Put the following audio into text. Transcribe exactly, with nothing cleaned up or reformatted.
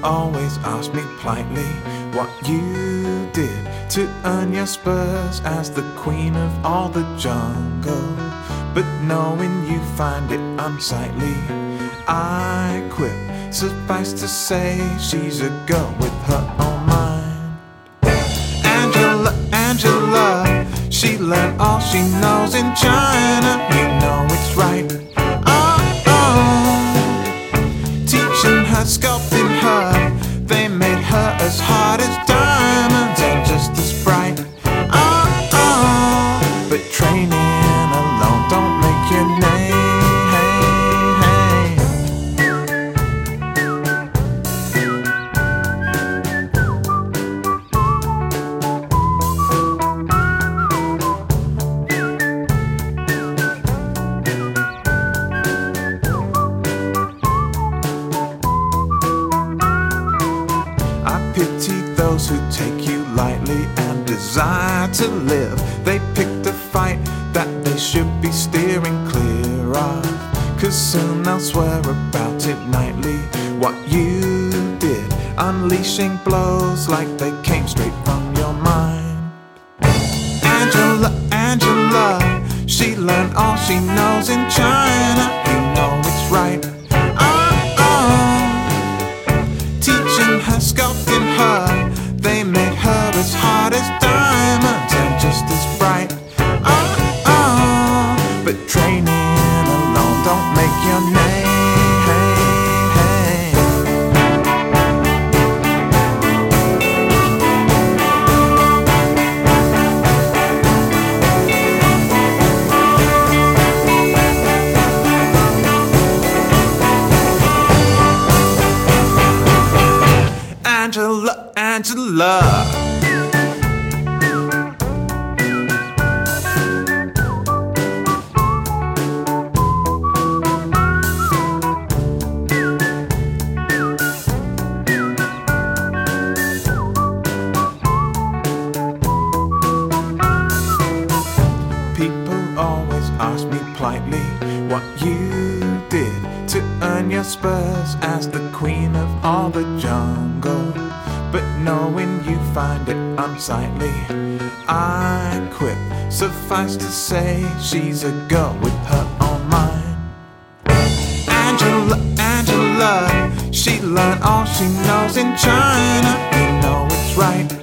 always ask me politely what you did to earn your spurs as the queen of all the jungle. But knowing you find it unsightly, I quit. Suffice to say, she's a girl with her own mind. Angela, Angela, she learned all she knows in China. You know it's right. Oh, oh. Teaching her, sculpting her, they made her as hard as diamonds and just as bright. Oh, oh. But training alone don't make your name. Pity those who take you lightly and desire to live. They picked a fight that they should be steering clear of, 'cause soon they'll swear about it nightly. What you did, unleashing blows like they came straight from your mind. Angela, Angela, she learned all she knows in China. You know it's right. Sculpting her, they made her as hard as diamonds and just as bright. Oh, oh. But training alone don't make your name. Angela, Angela. People always ask me politely what you did to earn your spurs as the queen of all the jungle. But knowing you find it unsightly, I quit. Suffice to say, she's a girl with her own mind. Angela, Angela, she learned all she knows in China. You know it's right.